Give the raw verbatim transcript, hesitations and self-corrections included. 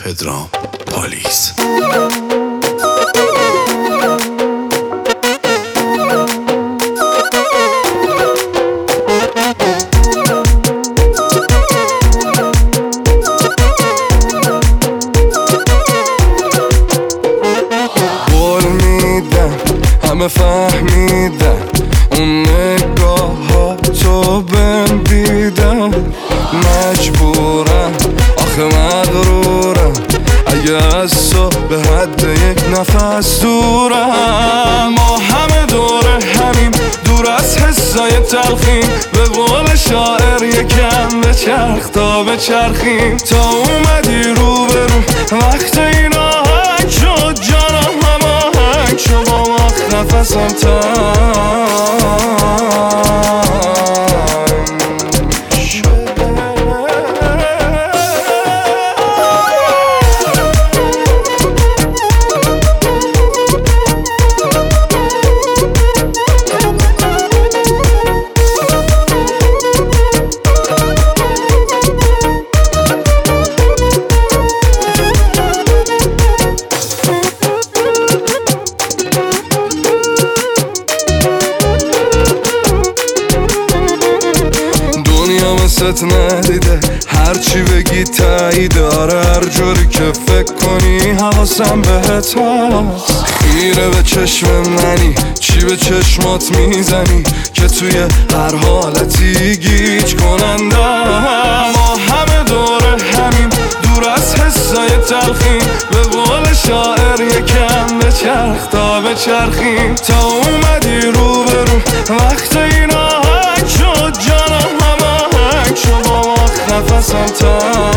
پدرام پالیس. قول میدم همه فهمیدن اون نگاه ها تو بهم دیدن، مجبورم آخه مغرورم اگه از تو به حد یک نفس دورم. ما همه دور همیم، دور از حسای تلخیم، به قول شاعر یکم به چرخ تا به چرخیم. تا اومدی رو به رو وقت این آهنگ شد، جانم هماهنگ شد با وقت نفسم تنگ شد. ست ندیده هرچی بگی تایید، آره هر جوری که فکر کنی حواسم بهت هست. خیره به چشم منی، چی به چشمات میزنی که توی هر حالتی گیج کننده. ما همه دور همیم، دور از حسای تلخیم، به قول شاعر یکم به چرخ تا به چرخیم. تا اومدی رو به رو وقت این آهنگ شد، جانم همه شما وقت نفسم تنگ